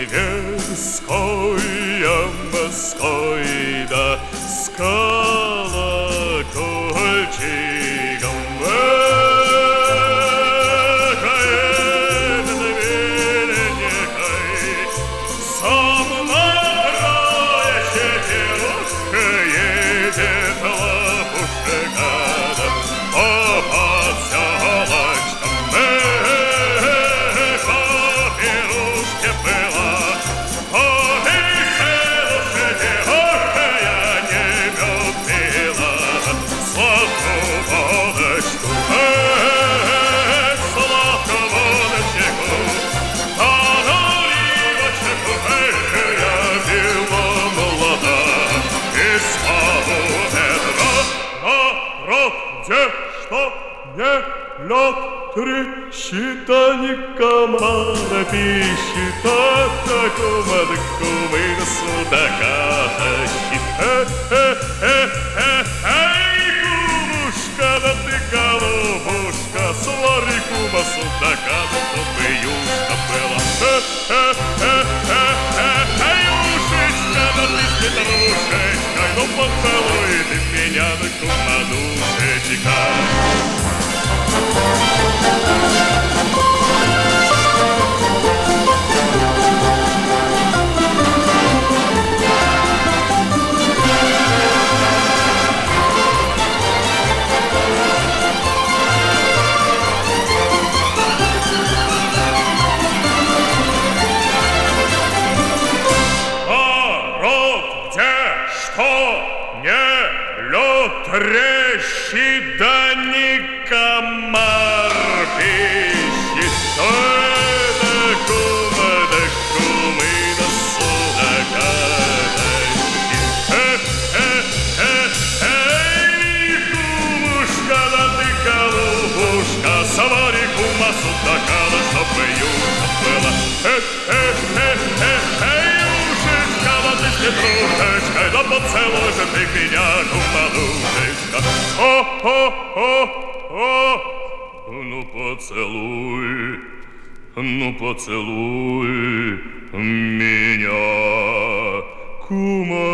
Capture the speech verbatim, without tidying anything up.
Тверской, морской, да с колокольчиком. Экает дверь, нехай со мной трое четверых едет лопушка, да по поселочкам. Эх, по пирушке была, по веселушке, ох, я не мед пила, сладкую водочку, эх, сладкую водочку, а наливочку, эх, я пила молода, и славу ведра. Народ, где что не лед трещит, а не комара пищит, а такого докумы на судака тащит. Эй, кумушка, да ты голубушка, свари кума судака, да чтобы юшка была. Эй, ушечка, да ты с петрушечкой, ну поцелуй ты меня, да кума душечка. Народ, где что не лед трещит, да не комар пищит, то это кума, да кумы на судака тащит. Эй, кумушка, да ты голубушка, свари кума судака, да чтобы юшка была. Эй, ушечка, да ты с петрушечкой, да поцелуй же ты меня, кума душечка. О-о-о-о, ну поцелуй, ну поцелуй меня, кума